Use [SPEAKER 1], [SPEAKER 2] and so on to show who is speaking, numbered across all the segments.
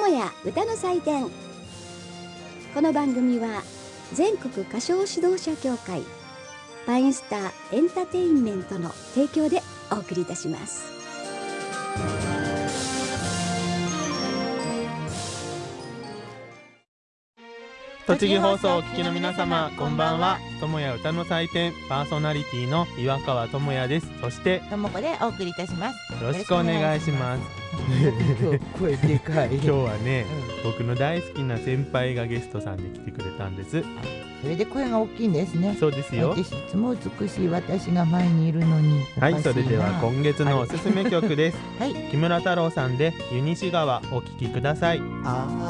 [SPEAKER 1] や歌の祭典。この番組は全国歌唱指導者協会パインスターエンターテインメントの提供でお送りいたします。
[SPEAKER 2] 栃木放送をお聞きの皆様、こんばんは。友や歌の祭典パーソナリティの岩川智也です。そして
[SPEAKER 3] ともこでお送りいたします。
[SPEAKER 2] よろしくお願いします。
[SPEAKER 3] 今日声でかい。
[SPEAKER 2] 今日はね、僕の大好きな先輩がゲストさんで来てくれたんです。
[SPEAKER 3] それで声が大きいんですね。
[SPEAKER 2] そうですよ。
[SPEAKER 3] 私いつも美しい私が前にいるのに。
[SPEAKER 2] はい、それでは今月のおすすめ曲です。
[SPEAKER 3] はい、
[SPEAKER 2] 木村太郎さんで湯西川お聴きください。
[SPEAKER 4] 明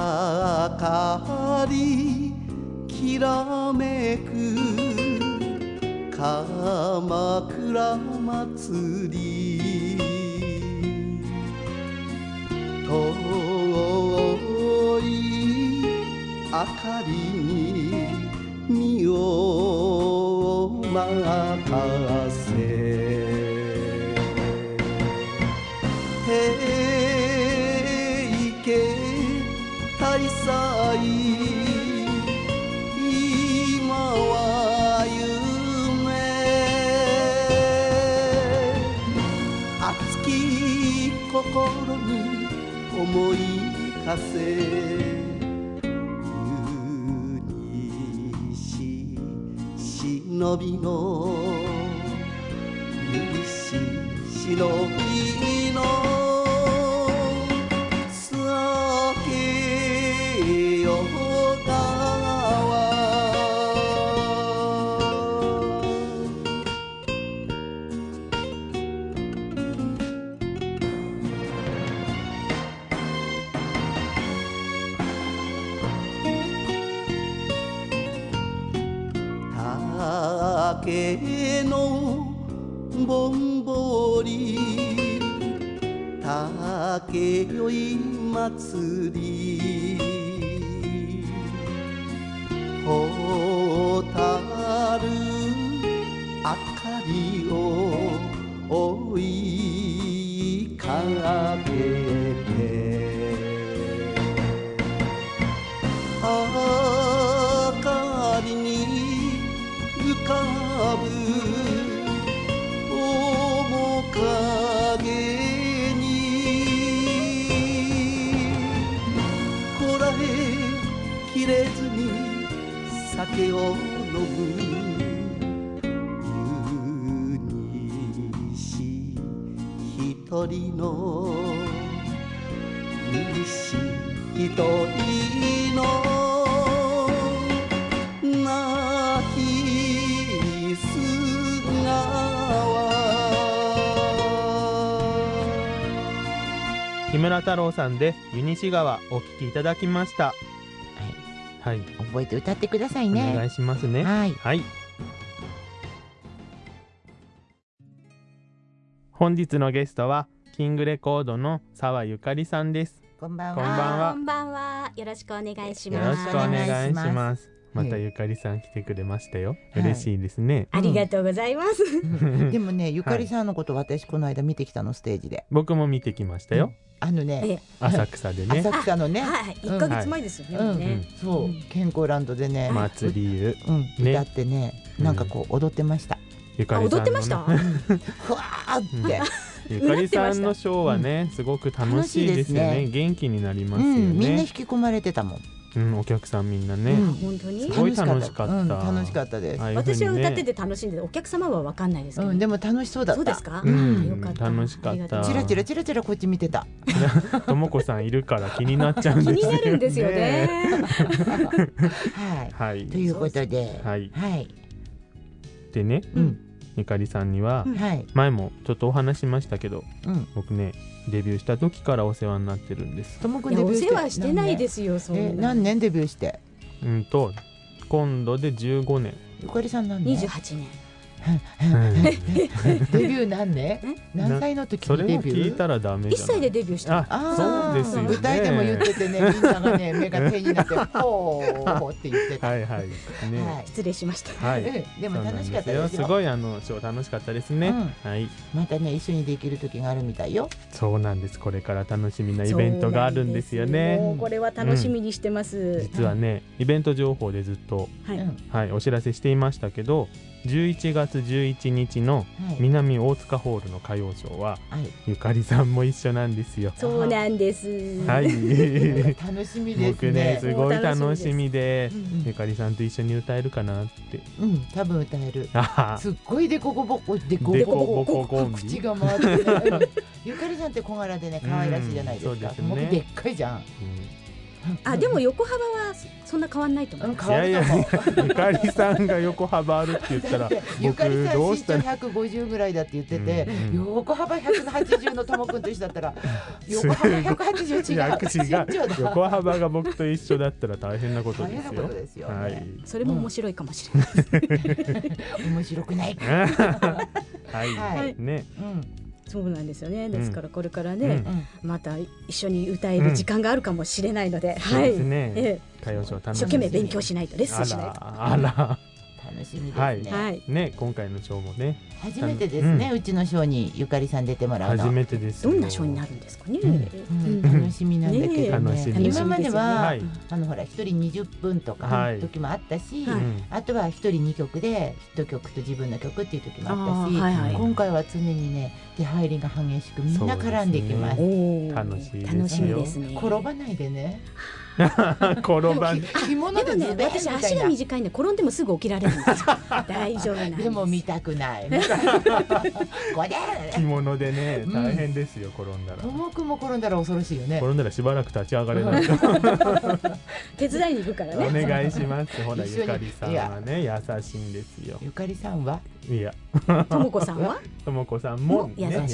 [SPEAKER 4] かりきらめく鎌倉祭り、遠い明かりに身を任せ、平家大祭今は夢、熱き心に思い馳せ、忍びの許し忍びの酒よ川、竹のぼんぼり竹酔い祭り、蛍明かりを追いかけて、明かりに浮かぶ面影にこらえきれずに酒を飲む湯西一人の湯西一人の
[SPEAKER 2] 木村太郎さんで湯西川お聴きいただきました。はい、
[SPEAKER 3] 覚えて歌ってくださいね。
[SPEAKER 2] お願いしますね。
[SPEAKER 3] はい、
[SPEAKER 2] はい、本日のゲストはキングレコードの澤ゆかりさんです。
[SPEAKER 3] こんばんは。
[SPEAKER 2] こんばんは。
[SPEAKER 1] こんばんは。よろしくお願いします。
[SPEAKER 2] よろしくお願いします。またゆかりさん来てくれましたよ。嬉しいですね。
[SPEAKER 1] ありがとうございます。
[SPEAKER 3] でもね、ゆかりさんのこと私この間見てきたの、ステージで。
[SPEAKER 2] 僕も見てきましたよ。浅草でね。
[SPEAKER 3] 浅草のね。
[SPEAKER 1] はい、1ヶ月前ですよね。
[SPEAKER 3] そう、健康ランドでね。
[SPEAKER 2] 祭り湯。
[SPEAKER 3] 歌ってね、なんかこう踊ってました。
[SPEAKER 2] ゆかりさんの。踊ってました。
[SPEAKER 3] ふわーって。
[SPEAKER 2] ゆかりさんのショーはね、すごく楽しいですよね。元気になりますよね。
[SPEAKER 3] みんな引き込まれてたもん。
[SPEAKER 2] お客さんみんなね。
[SPEAKER 1] 本当に
[SPEAKER 2] すごい楽しかった。
[SPEAKER 3] 楽しかったです。
[SPEAKER 1] 私は歌ってて楽しんで、お客様は分かんないですけど。
[SPEAKER 3] でも楽しそうだった。
[SPEAKER 1] そうですか。よかった。
[SPEAKER 2] 楽しかった。
[SPEAKER 3] チラチラチラチラこっち見てた。
[SPEAKER 2] ともこさんいるから気になっちゃうんですよね。
[SPEAKER 1] 気になるんですよね。
[SPEAKER 3] はい。ということで。はい。
[SPEAKER 2] でね。ゆかりさんには前もちょっとお話しましたけど、僕ねデビューした時からお世話になってるんです。
[SPEAKER 1] お世話してないですよ。
[SPEAKER 3] 何年デビューして？
[SPEAKER 2] 今度で15年。
[SPEAKER 3] ゆかりさん何年？
[SPEAKER 1] 28年。
[SPEAKER 3] デビュー何歳の時にデビュー？
[SPEAKER 2] それも聞いたらダメじゃない。
[SPEAKER 1] 1歳でデビューした。
[SPEAKER 2] そうですよね。
[SPEAKER 3] 歌いでも言っててね、みんながね目が手になってほーって言ってた。
[SPEAKER 2] はいはいね。
[SPEAKER 1] 失礼しました。
[SPEAKER 3] はい。でも楽しかったですよ。
[SPEAKER 2] すごいショー楽しかったですね。はい。
[SPEAKER 3] またね一緒にできる時があるみたいよ。
[SPEAKER 2] そうなんです。これから楽しみなイベントがあるんですよね。
[SPEAKER 1] もうこれは楽しみにしてます。
[SPEAKER 2] 実はねイベント情報でずっとはいお知らせしていましたけど。11月11日の南大塚ホールの歌謡ショーは、ゆかりさんも一緒なんですよ。
[SPEAKER 1] そうなんです。
[SPEAKER 3] はい。楽しみですね。
[SPEAKER 2] 僕ねすごい楽しみで、ゆかりさんと一緒に歌えるかなって。
[SPEAKER 3] 多分歌える。すっごいデコボコ口が回ってね。ゆかりさんって小柄でね可愛らしいじゃないですか。僕でっかいじゃん。
[SPEAKER 1] でも横幅はそんな変わんないと思う。
[SPEAKER 2] いやいやゆかりさんが横幅あるって言ったら僕どうしたら
[SPEAKER 3] 150ぐらいだって言ってて、横幅180のともくんと一緒だったら横幅180違う。
[SPEAKER 2] 横幅が僕と一緒だったら大変なことですよ。
[SPEAKER 1] それも面白いかもしれない。
[SPEAKER 3] 面白くない。
[SPEAKER 2] はいね。
[SPEAKER 1] そうなんですよね。ですからこれからね、また一緒に歌える時間があるかもしれないので、
[SPEAKER 2] そうですね。歌謡ショー楽しみ。
[SPEAKER 1] 一生懸命勉強しないと、レッスンしないと。
[SPEAKER 2] あら。
[SPEAKER 3] 楽しみですね。
[SPEAKER 2] ね、今回のショーもね。
[SPEAKER 3] 初めてですね。うちのショーにゆかりさん出てもらうの。
[SPEAKER 2] 初めてです。
[SPEAKER 1] どんなショーになるんですかね。
[SPEAKER 3] 楽しみなんだけどね。今まではほら一人20分とか時もあったし、あとは一人2曲でヒット曲と自分の曲っていう時もあったし、今回は常にね出入りが激しくみんな絡んできます。
[SPEAKER 2] 楽しみ
[SPEAKER 1] ですね。
[SPEAKER 3] 転ばないでね。
[SPEAKER 2] 転ばん。
[SPEAKER 3] 着物でね、
[SPEAKER 1] 私足が短いんで転んでもすぐ起きられるんですよ。大丈夫なんです。
[SPEAKER 3] でも見たくない。
[SPEAKER 2] 着物でね大変ですよ転んだら。
[SPEAKER 3] ともくんも転んだら恐ろしいよね。
[SPEAKER 2] 転んだらしばらく立ち上がれない。
[SPEAKER 1] 手伝いに行くからね。
[SPEAKER 2] お願いします。ほらゆかりさんはね優しいんですよ。
[SPEAKER 3] ゆかりさんは？
[SPEAKER 2] いや。
[SPEAKER 1] ともこさんは？
[SPEAKER 2] ともこさんも優しい。
[SPEAKER 3] はい。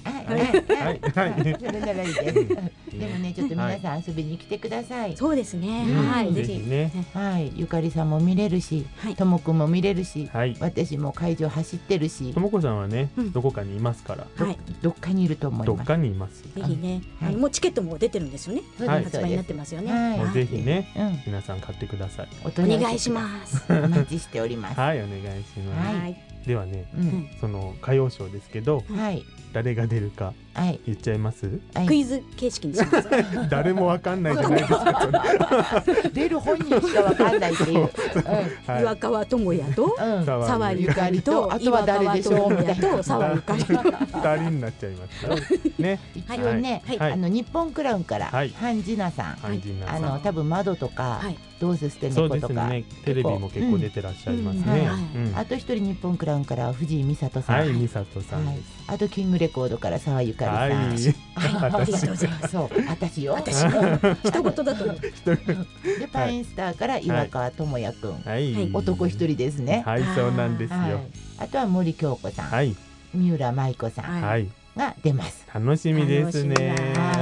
[SPEAKER 3] それならいいです。でもねちょっと皆さん遊びに来てください。
[SPEAKER 1] そうですね。はい。
[SPEAKER 2] ぜひね。
[SPEAKER 3] はい。ゆかりさんも見れるし、ともくんも見れるし、私も会場走ってるし。
[SPEAKER 2] ともこさんはねどこかにいますから。
[SPEAKER 3] どっかにいると思います。
[SPEAKER 2] どっかにいます。
[SPEAKER 1] ぜひね。もうチケットも出てるんですよね。発売になってますよね。
[SPEAKER 2] もうぜひね皆さん買ってください。
[SPEAKER 1] お願いします。
[SPEAKER 3] お待ちしております。
[SPEAKER 2] はいお願いします。ではねその歌謡ショーですけど誰が出るか言っちゃいます？
[SPEAKER 1] クイズ形式にします。
[SPEAKER 2] 誰もわかんないじゃないですか。
[SPEAKER 3] 出る本人しかわかんないっていう。
[SPEAKER 1] 岩川智也と沢ゆかりと
[SPEAKER 3] あとは誰でしょうみたいな
[SPEAKER 1] と沢ゆかり。
[SPEAKER 2] 2人になっちゃいますね。
[SPEAKER 3] 一応ね日本クラウンからハンジナさん多分窓とかどうせ捨て猫とか
[SPEAKER 2] テレビも結構出てらっしゃいますね。
[SPEAKER 3] あと一人日本クラウンから藤井美里さん。
[SPEAKER 2] はい美里さん。
[SPEAKER 3] あとキングレコードから沢ゆかりさん。
[SPEAKER 1] ありがとうございます。
[SPEAKER 3] そう私よ。
[SPEAKER 1] 私一言だと思う。
[SPEAKER 3] でパインスターから岩川智也くん。男一人ですね。
[SPEAKER 2] はいそうなんですよ。
[SPEAKER 3] あとは森京子さん。三浦舞子さんが出ます。
[SPEAKER 2] 楽しみですね。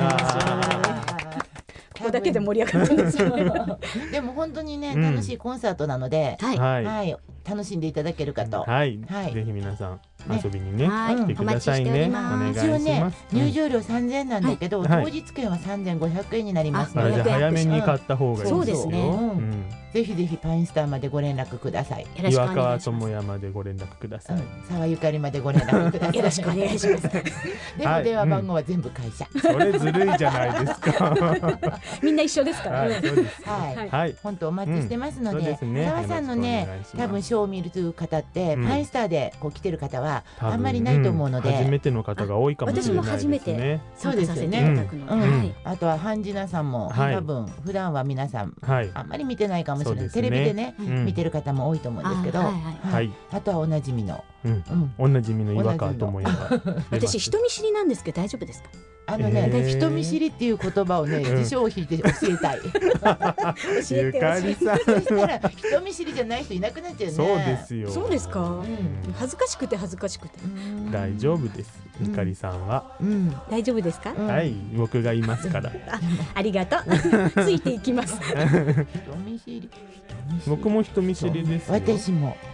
[SPEAKER 1] ここだけで盛り上がってるんですよ。
[SPEAKER 3] でも本当にね楽しいコンサートなので、はい楽しんでいただけるかと。
[SPEAKER 2] ぜひ皆さん遊びにね来てくださいね。お願いします。
[SPEAKER 3] 入場料3000円なんだけど当日券は3500円になりますので
[SPEAKER 2] 早めに買った方がいいですよ。
[SPEAKER 1] そうですね。
[SPEAKER 3] ぜひぜひパインスターまでご連絡ください。
[SPEAKER 2] 岩川智也までご連絡ください。
[SPEAKER 3] 沢ゆかりまでご連絡ください。
[SPEAKER 1] よろしくお願いします。で
[SPEAKER 3] も電話番号は全部会社。
[SPEAKER 2] それずるいじゃないですか。
[SPEAKER 1] みんな一緒ですからね。
[SPEAKER 3] はい。本当お待ちしてますので、沢さんのね多分ショーを見る方ってパインスターでこう来てる方はあんまりないと思うので、
[SPEAKER 2] 初めての方が多いかもしれないですね。
[SPEAKER 1] 私も初めて参加させていただくので、
[SPEAKER 3] あとはハンジナさんも多分普段は皆さんあんまり見てないかもしれない。テレビでね見てる方も多いと思うんですけど、あとはおなじみの
[SPEAKER 2] 岩川智也が。
[SPEAKER 1] 私人見知りなんですけど大丈夫ですか？
[SPEAKER 3] 人見知りっていう言葉をね辞書を引いて教えたい。
[SPEAKER 2] ゆかりさん
[SPEAKER 3] そしたら人見知りじゃない人いなくなっちゃうね。
[SPEAKER 2] そうですよ。
[SPEAKER 1] そうですか。恥ずかしくて恥ずかしくて。
[SPEAKER 2] 大丈夫です。ゆかりさんは。
[SPEAKER 1] 大丈夫ですか？
[SPEAKER 2] はい、僕がいますから。
[SPEAKER 1] ありがとう。ついていきます。
[SPEAKER 3] 人見知り。
[SPEAKER 2] 僕も人見知りです。
[SPEAKER 3] 私も。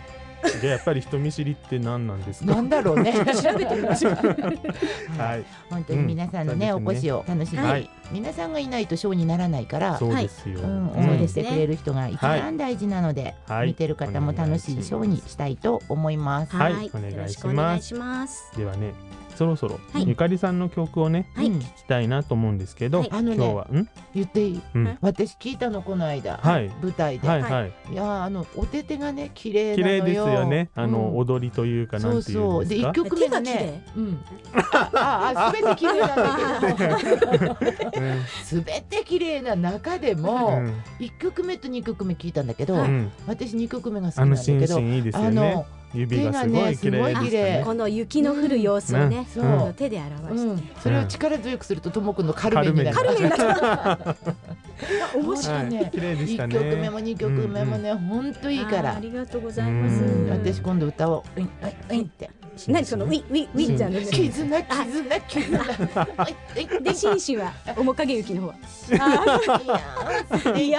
[SPEAKER 2] でやっぱり人見知りって何なんですか。
[SPEAKER 3] なんだろうね。
[SPEAKER 1] 調べてみましょう。
[SPEAKER 2] はい。
[SPEAKER 3] 本当に皆さんのね、お越しを楽しみに。皆さんがいないとショーにならないから。
[SPEAKER 2] そうですよ。
[SPEAKER 3] 応援してくれる人が一番大事なので、見てる方も楽しいショーにしたいと思います。
[SPEAKER 2] はい、お願いします。ではね、そろそろゆかりさんの曲をね聞きたいなと思うんですけど、今日は
[SPEAKER 3] 言っていい？私聞いたのこの間舞台で。いやお手手がね綺麗なのよ。
[SPEAKER 2] 綺麗ですよね。踊りというかなんていうんですか。
[SPEAKER 3] で1曲目がね、全て綺麗なんだけど、全て綺麗な中でも1曲目と2曲目聞いたんだけど、私2曲目が好きなんだけど、
[SPEAKER 2] いいですよね。指がすごい綺麗。
[SPEAKER 1] この雪の降る様子をね、手で表して、
[SPEAKER 3] それを力強くするとともくんのカルメンになる。面白いね。
[SPEAKER 2] 綺麗でしたね。
[SPEAKER 3] 1曲目も2曲目もね、本当いいから。
[SPEAKER 1] ありがとうございます。
[SPEAKER 3] 私今度歌をウィンウィンって。
[SPEAKER 1] 何そのウィンウィンウィンじゃね。
[SPEAKER 3] 絆。
[SPEAKER 1] で紳士は面影雪の方は。いや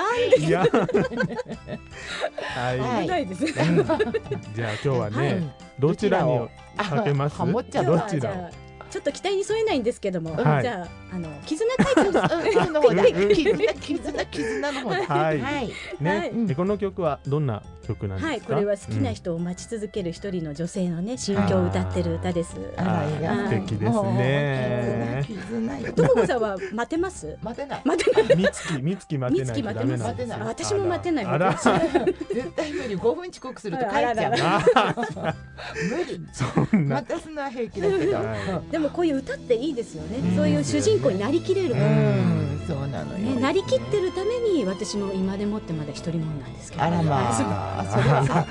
[SPEAKER 1] はい。ないです。
[SPEAKER 2] じゃあ今日はね、どちらにかけます？
[SPEAKER 3] どちら？
[SPEAKER 1] ちょっと期待に添えないんですけども、じゃあ絆会長
[SPEAKER 3] の方で絆の方で。
[SPEAKER 2] はい。ね、この曲はどんな曲なんですか？
[SPEAKER 1] はい、これは好きな人を待ち続ける一人の女性のね心境を歌ってる歌です。
[SPEAKER 2] 素敵ですね。
[SPEAKER 1] ともこさんは待てます？
[SPEAKER 3] 待てない。
[SPEAKER 2] みつき待てない。
[SPEAKER 3] 待てない。
[SPEAKER 1] 私も待てない。
[SPEAKER 3] 絶対無理。5分遅刻すると帰っちゃう。無理。待たすのは平気だけど。
[SPEAKER 1] でもこういう歌っていいですよね。そういう主人公になりきれる。
[SPEAKER 3] そうなのよ。
[SPEAKER 1] なりきってるために私も今でもってまだ一人もんなんですけど。
[SPEAKER 3] あらまあ。それはさ。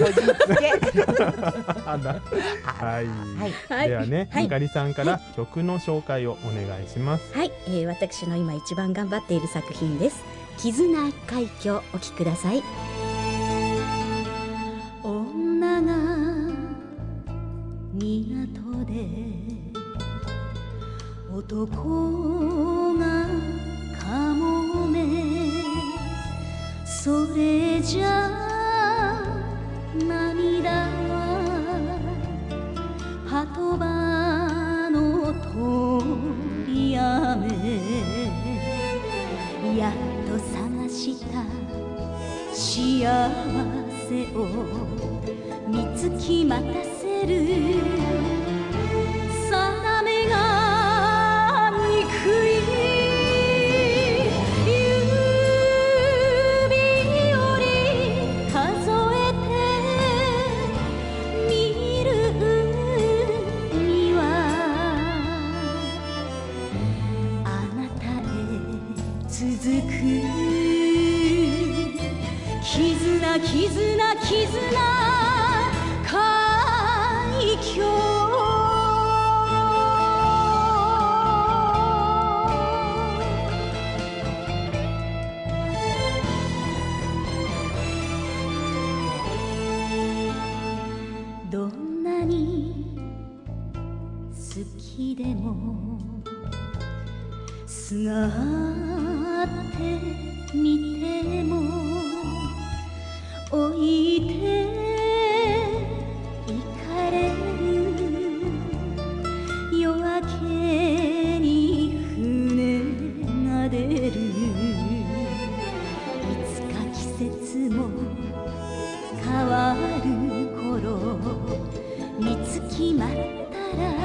[SPEAKER 2] はい。ではね、ゆかりさんから曲の紹介をお願いします。
[SPEAKER 1] はい。私の今一番頑張っている作品です。絆海峡、お聴きください。女が港で男がかもめ、それじゃ涙は鳩場の通り雨、やっと探した幸せを見つき待たせる定めが憎い指折り数えて見るにはあなたへ続く絆海峡。どんなに好きでもすがってみても置いて行かれる、夜明けに船が出る、いつか季節も変わる頃見つきまったら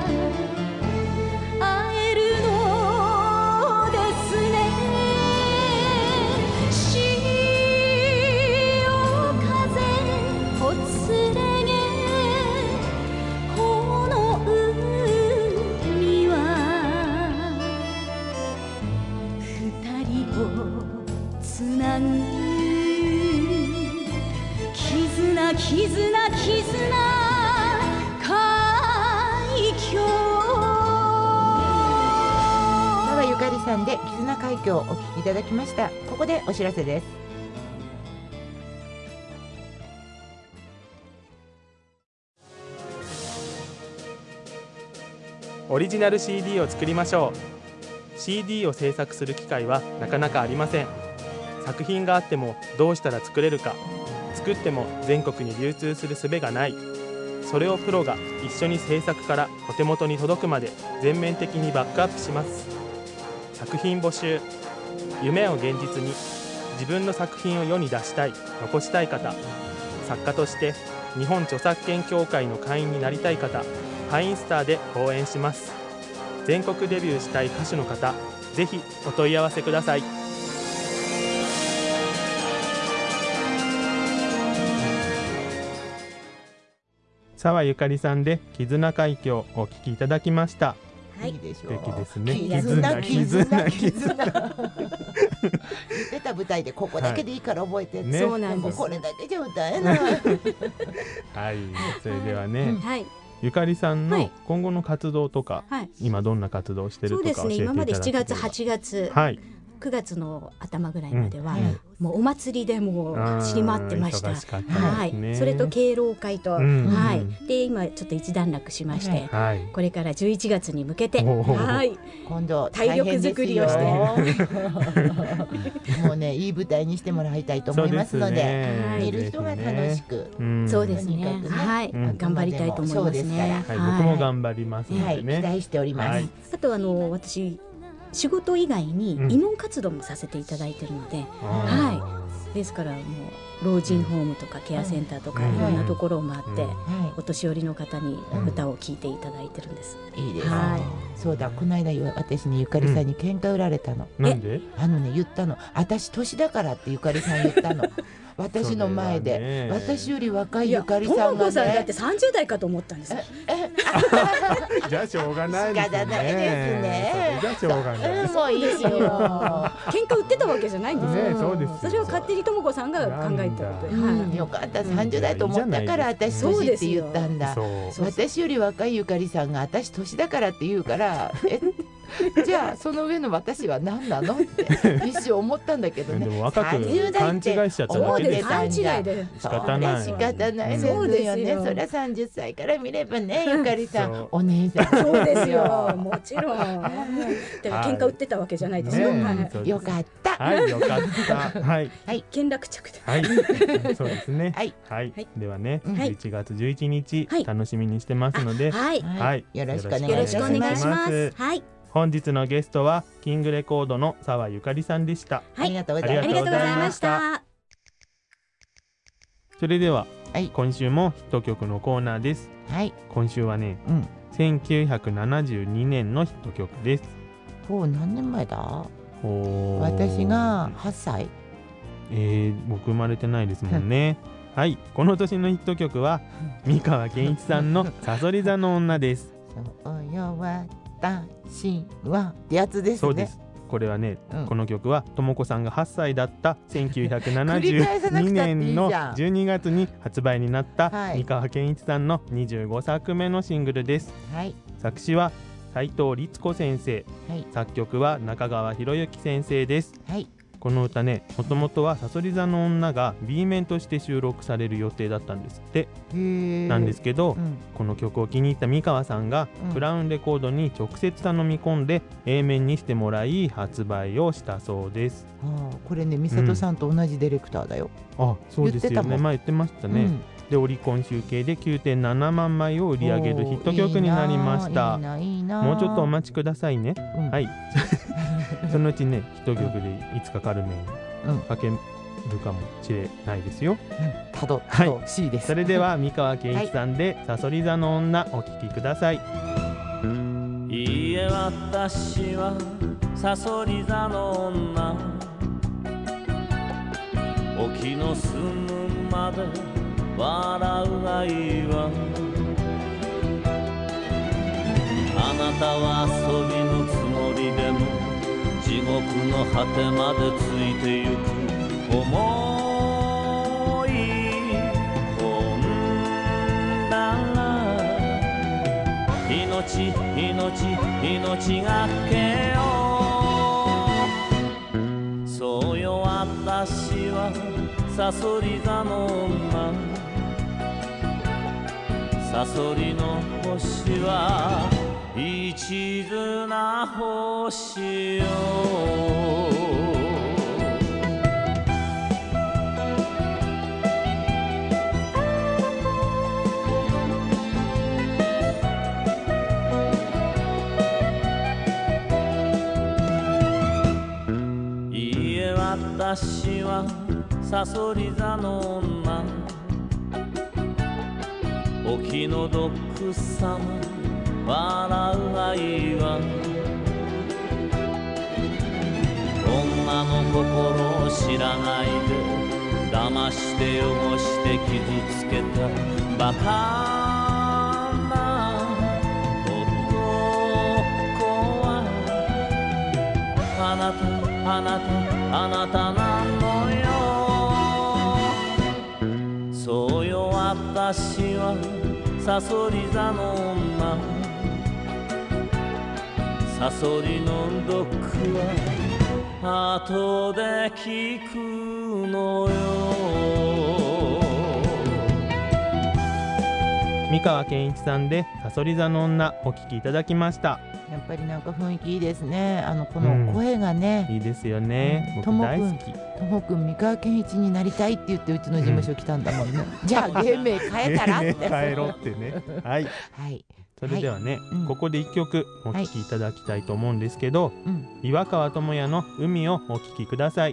[SPEAKER 1] 会えるのですね。絆海峡。
[SPEAKER 3] 澤ゆかりさんで絆海峡をお聞きいただきました。ここでお知らせです。
[SPEAKER 2] オリジナル CD を作りましょう。 CD を制作する機会はなかなかありません。作品があってもどうしたら作れるか、作作っても全国に流通する術がない。それをプロが一緒に制作からお手元に届くまで全面的にバックアップします。作品募集。夢を現実に。自分の作品を世に出したい、残したい方、作家として日本著作権協会の会員になりたい方、パインスターで応援します。全国デビューしたい歌手の方、ぜひお問い合わせください。澤ゆかりさんで絆海峡をお聴きいただきました。
[SPEAKER 3] はい、いいでしょう。
[SPEAKER 2] 素敵ですね。
[SPEAKER 3] 絆出た舞台でここだけでいいから覚えて、
[SPEAKER 1] ね、そうなんです。
[SPEAKER 3] これだけじゃ歌えない。
[SPEAKER 2] はい、それではね、はい、ゆかりさんの今後の活動とか、はい、今どんな活動をしてるとか教えていただければ。
[SPEAKER 1] そうですね、今まで7月8月、はい、9月の頭ぐらいまでは、もうお祭りでも走り回ってました。はい、それと敬老会と、はい、で今ちょっと一段落しまして、これから11月に向けて、はい、
[SPEAKER 3] 今度
[SPEAKER 1] 体力作りをして
[SPEAKER 3] もうね、いい舞台にしてもらいたいと思いますので、見る人が楽しく、
[SPEAKER 1] そうですね、はい、頑張りたいと思いますね。
[SPEAKER 2] 僕も頑張りますのでね、
[SPEAKER 3] 期待しております。
[SPEAKER 1] あと私仕事以外に慰問活動もさせていただいているので、はい、ですからもう老人ホームとかケアセンターとかいろんなところを回って、お年寄りの方に歌を聴いていただいてるんです。
[SPEAKER 3] いいですね。そうだ、この間私にゆかりさんに喧嘩売られたの。
[SPEAKER 2] なんで？
[SPEAKER 3] 言ったの。私年だからってゆかりさん言ったの。私の前で、私より若いゆかりさんがね、
[SPEAKER 1] さんだって30代かと思ったんです。
[SPEAKER 2] じゃあしょうがないですね。
[SPEAKER 3] 仕方ないですね。
[SPEAKER 2] じゃあしょうがない。
[SPEAKER 3] もういいよ。
[SPEAKER 1] 喧嘩売ってたわけじゃないんですよ。
[SPEAKER 2] そうです。
[SPEAKER 1] それは勝手にともこさんが考えたことで。
[SPEAKER 3] よかった、30代と思ったから私年って言ったんだ。私より若いゆかりさんが私年だからって言うから、じゃあその上の私は何なのって一瞬思ったんだけどね。
[SPEAKER 2] でも若く勘違いしちゃっただけで
[SPEAKER 1] 勘違いで
[SPEAKER 2] 仕方ない。
[SPEAKER 3] 仕方ないですよね。そりゃ30歳から見ればね、ゆかりさんお姉さん。
[SPEAKER 1] そうですよ、もちろん。だから喧嘩売ってたわけじゃないですよ。
[SPEAKER 3] よかった。
[SPEAKER 2] はい、よかった。はい、
[SPEAKER 1] 見学着で。
[SPEAKER 2] はい、そうですね。はい、ではね、11月11日楽しみにしてますので、
[SPEAKER 1] はい、
[SPEAKER 3] よろしくお願いし
[SPEAKER 1] ます。はい。
[SPEAKER 2] 本日のゲストはキングレコードの澤ゆかりさんでした。
[SPEAKER 3] ありがとうござい
[SPEAKER 1] ました。
[SPEAKER 2] それでは、今週もヒット曲のコーナーです。今週はね、1972年のヒット曲です。
[SPEAKER 3] 何年前だ？私が8歳。
[SPEAKER 2] 僕生まれてないですもんね。はい、この年のヒット曲は三河健一さんのさそり座の女です。
[SPEAKER 3] そうよ私はってやつですね。
[SPEAKER 2] そうです。これはね、この曲はともこさんが8歳だった1972年の12月に発売になった三河健一さんの25作目のシングルです。作詞は斉藤律子先生、作曲は中川博之先生です。この歌ね、もともとはさそり座の女が B 面として収録される予定だったんですって。なんですけど、この曲を気に入った三河さんが、クラウンレコードに直接頼み込んで A 面にしてもらい発売をしたそうです。
[SPEAKER 3] これね、美里さんと同じディレクターだよ。
[SPEAKER 2] そうですよね、前言ってましたね。でオリコン集計で 9.7 万枚を売り上げるヒット曲になりました。もうちょっとお待ちくださいね。はい。そのうちね、ヒット曲でいつかカルメンかけるかもしれないですよ。
[SPEAKER 3] はい、
[SPEAKER 2] それでは三河健一さんでさそり座の女お聴きください。
[SPEAKER 5] いいえ、私はさそり座の女、沖の澄むまで笑うがいいわ。あなたは遊びのつもりでも地獄の果てまでついてゆく重い本だ。命がけよ。そうよ、私はさそり座の女、さそりの星は一途な星よ。 私はさそり座の女、お気の毒さま笑う愛は、女の心を知らないで騙して汚して傷つけたバカな男は、あなたあなたあなたなのよ。そうよ、私はさそり座の女、さそりの毒は後で聞くのよ。
[SPEAKER 2] 三河健一さんでさそり座の女お聞きいただきました。
[SPEAKER 3] やっぱりなんか雰囲気いいですね。この声がね、
[SPEAKER 2] いいですよね。僕大好き。
[SPEAKER 3] ともくん三河健一になりたいって言ってうちの事務所来たんだもんね。じゃあ芸名変えたらって
[SPEAKER 2] 変えろってね。はい、はい、それではね、ここで一曲お聴きいただきたいと思うんですけど、岩川智也の海をお聴きください。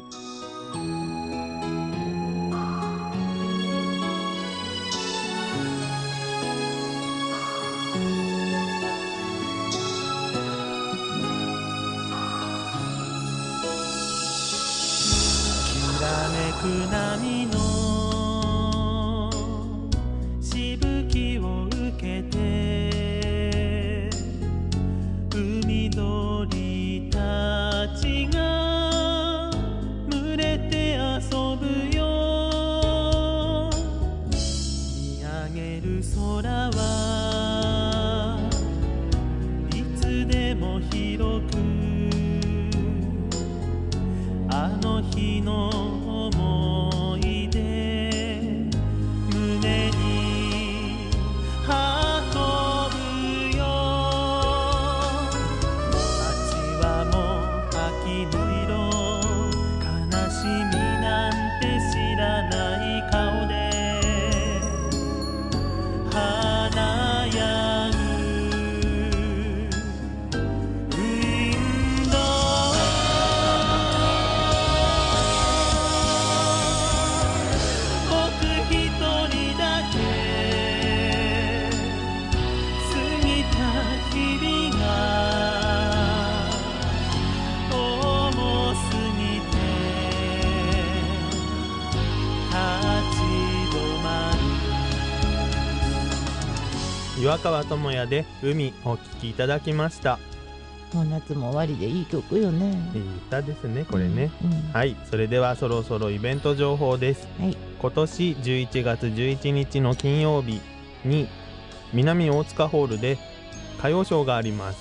[SPEAKER 6] 波のしぶきを受けて海鳥たちが群れて遊ぶよ。見上げる空はいつでも広く、あの日の思い出胸に運ぶよ。街はもう秋の色、悲しみなんて知らない顔で華やぐウィンドウ。
[SPEAKER 2] 岩川智也で海お聴きいただきました。
[SPEAKER 3] もう夏も終わりでいい曲よね。
[SPEAKER 2] いい歌ですねこれね、はい。それではそろそろイベント情報です、今年11月11日の金曜日に南大塚ホールで歌謡ショーがあります。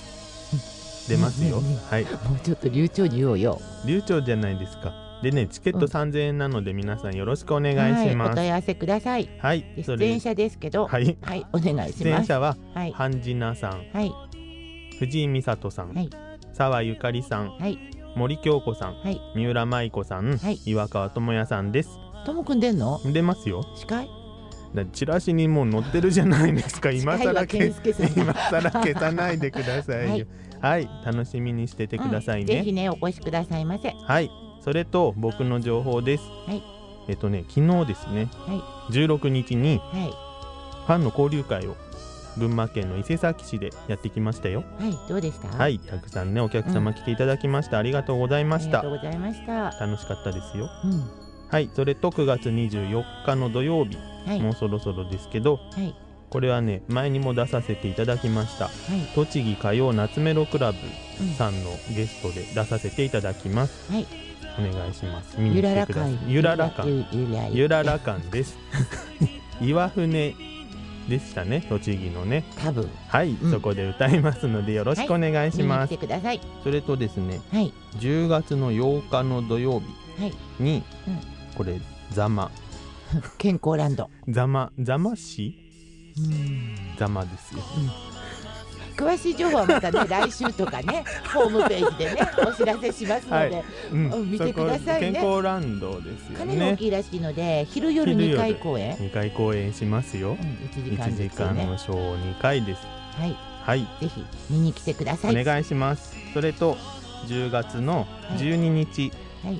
[SPEAKER 2] 出ますよ、はい。
[SPEAKER 3] もうちょっと流暢に言おうよ。
[SPEAKER 2] 流暢じゃないですか。でね、チケット3000円なので皆さんよろしくお願いします。
[SPEAKER 3] お問い合わせください。
[SPEAKER 2] はい。
[SPEAKER 3] 出演者ですけど、はい、お願いします。
[SPEAKER 2] 出演者はハンジナさん、藤井美里さん、澤ゆかりさん、森京子さん、三浦舞子さん、岩川智也さんです。
[SPEAKER 3] ともくん出んの？
[SPEAKER 2] 出ますよ。
[SPEAKER 3] 司会？
[SPEAKER 2] チラシにもう載ってるじゃないですか。今更消さないでくださいよ。はい、楽しみにしててくださいね。
[SPEAKER 3] ぜひね、お越しくださいませ。
[SPEAKER 2] はい。それと僕の情報です。昨日ですね、16日にファンの交流会を群馬県の伊勢崎市でやってきましたよ。
[SPEAKER 3] どうでした？
[SPEAKER 2] たくさんねお客様来ていただきました。ありがとうございました。
[SPEAKER 3] ありがとうございました。
[SPEAKER 2] 楽しかったですよ。それと9月24日の土曜日、もうそろそろですけど、これはね前にも出させていただきました、栃木歌謡夏メロクラブさんのゲストで出させていただきます。お願いします。見に来てください。ゆらら館です。岩船でしたね、栃木のね。
[SPEAKER 3] 多分。
[SPEAKER 2] そこで歌いますのでよろしくお願いします。
[SPEAKER 3] 見に来てください。
[SPEAKER 2] それとですね、10月の8日の土曜日に、これ座間
[SPEAKER 3] 健康ランド
[SPEAKER 2] 座間市座間ですよ。
[SPEAKER 3] 詳しい情報はまたね来週とかねホームページでねお知らせしますので、見てくださいね。
[SPEAKER 2] 健康ランドですよね。
[SPEAKER 3] かなり大きいらしいので昼夜2回公演
[SPEAKER 2] 2回公演しますよ。1時間のショー2回です。
[SPEAKER 3] ぜひ見に来てください。
[SPEAKER 2] お願いします。それと10月の12日、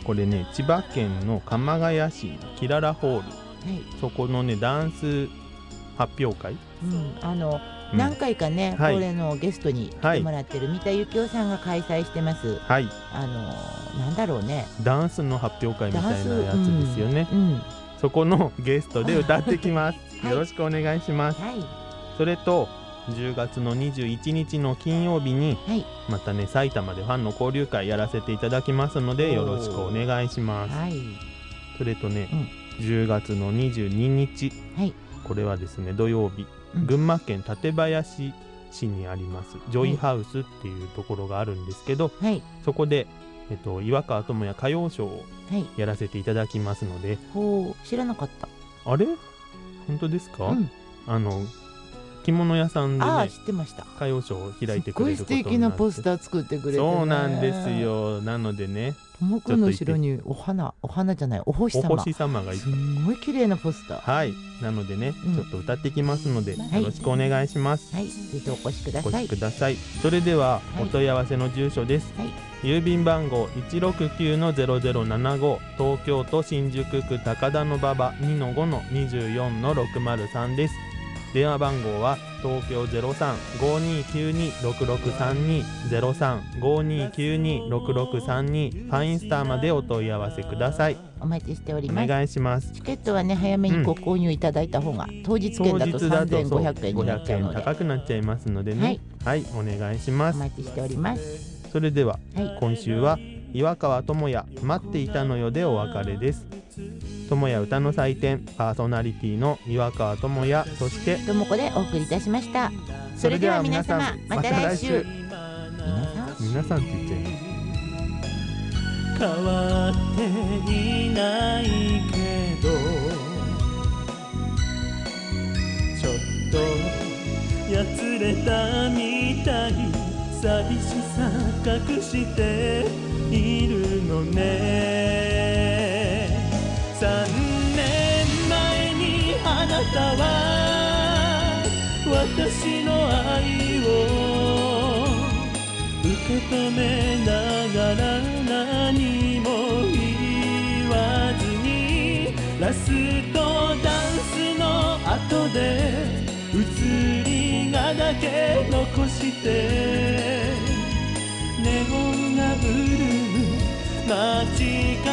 [SPEAKER 2] これね、千葉県の鎌ヶ谷市キララホール、そこのねダンス発表会、
[SPEAKER 3] 何回かね、これのゲストに来てもらってる三田由紀夫さんが開催してます。なんだろうね、
[SPEAKER 2] ダンスの発表会みたいなやつですよね。そこのゲストで歌ってきます。よろしくお願いします。それと10月の21日の金曜日に、またね埼玉でファンの交流会やらせていただきますので、よろしくお願いします。それとね、10月の22日、これはですね土曜日、群馬県館林市にありますジョイハウスっていうところがあるんですけど、そこで、岩川智也歌謡ショーをやらせていただきますので。
[SPEAKER 3] 知らなかった。
[SPEAKER 2] あれ本当ですか？着物屋さんでね、
[SPEAKER 3] 知ってました。
[SPEAKER 2] 歌謡ショーを開いてくれることになって、
[SPEAKER 3] すごい素敵なポスター作ってくれてね。
[SPEAKER 2] そうなんですよ。なのでね、
[SPEAKER 3] ともくんの後ろにお花じゃない、お星様
[SPEAKER 2] がいて、
[SPEAKER 3] すごい綺麗なポスター。
[SPEAKER 2] なのでね、ちょっと歌ってきますので、よろしくお願いします。
[SPEAKER 3] ぜひお越しください。
[SPEAKER 2] それではお問い合わせの住所です。郵便番号 169-0075 東京都新宿区高田馬場 2-5-24-603 です。電話番号は東京 03-5292-6632 03-5292-6632 ファインスターまでお問い合わせください。
[SPEAKER 3] お待ちしております。
[SPEAKER 2] お願いします。
[SPEAKER 3] チケットはね早めにご購入いただいた方が、当日券だと3500円になっちゃうので、
[SPEAKER 2] 高くなっちゃいますのでね、お願いします。
[SPEAKER 3] お待ちしております。
[SPEAKER 2] それでは、今週は岩川智也待っていたのよでお別れです。智也歌の祭典パーソナリティの岩川智也、そして
[SPEAKER 3] ともこでお送りいたしました。それでは皆様、また来週。
[SPEAKER 2] 皆さんって言っちゃいます。
[SPEAKER 6] 変わっていないけどちょっとやつれたみたい、寂しさ隠しているのね。3年前にあなたは私の愛を受け止めながら何も言わずに、ラストダンスの後で写りがだけ残してネオンが潤む街角、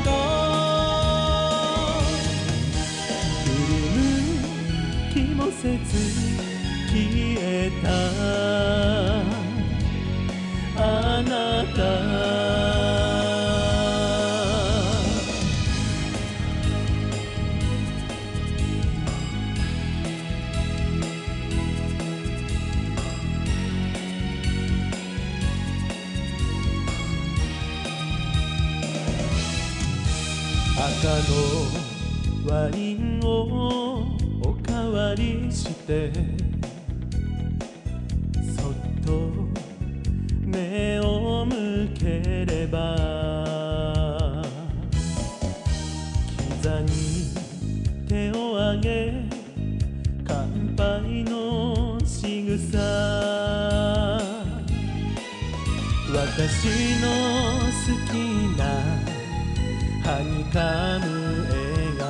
[SPEAKER 6] 振り向きもせず消えたあなた。赤のワインをおかわりしてそっと目を向ければ、膝に手を上げ乾杯の仕草、私の好きなはにかむ笑顔、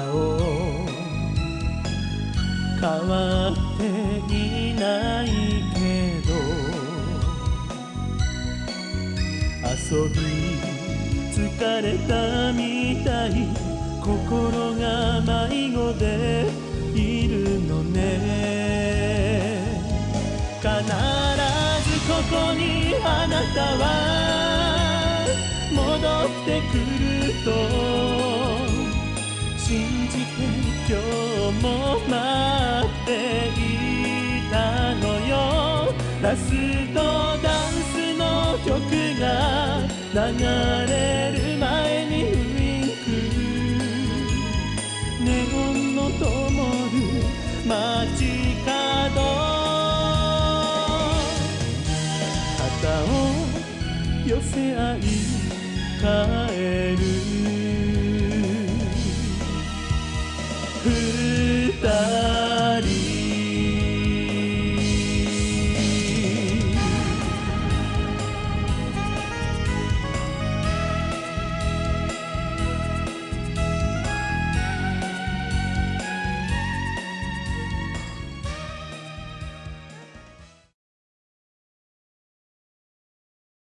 [SPEAKER 6] 変わっていないけど遊び疲れたみたい、心が迷子でいるのね。必ずここにあなたは戻ってくると信じて今日も待っていたのよ。ラストダンスの曲が流れる